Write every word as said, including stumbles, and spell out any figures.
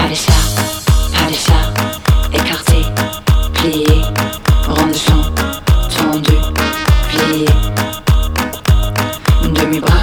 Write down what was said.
les chats, pas les chats, écarté, plié, rond de champ, tendu, plié, demi-bras.